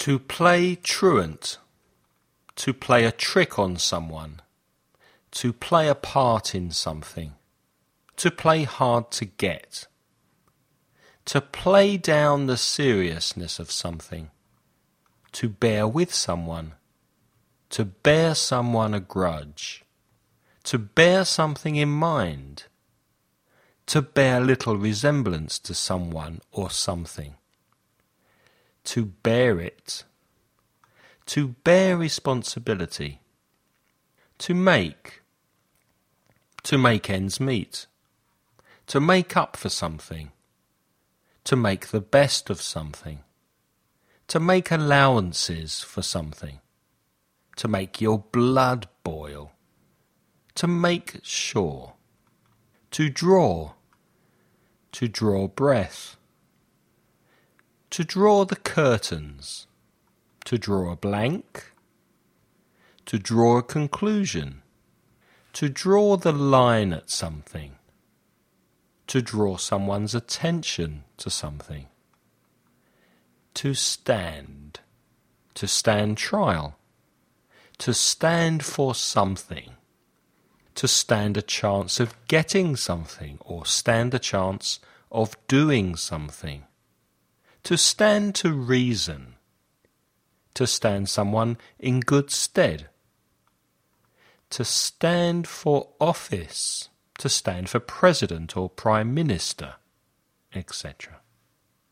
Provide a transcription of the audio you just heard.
To play truant. To play a trick on someone. To play a part in something. To play hard to get. To play down the seriousness of something. To bear with someone. To bear someone a grudge. To bear something in mind. To bear little resemblance to someone or something. To bear it. To bear responsibility. To make. To make ends meet. To make up for something. To make the best of something. To make allowances for something. To make your blood boil. To make sure. To draw. To draw breath. To draw the curtains. To draw a blank. To draw a conclusion. To draw the line at something. To draw someone's attention to something. To stand. To stand trial. To stand for something. To stand a chance of getting something or stand a chance of doing something. To stand to reason. To stand someone in good stead. To stand for office. To stand for president or prime minister, etc.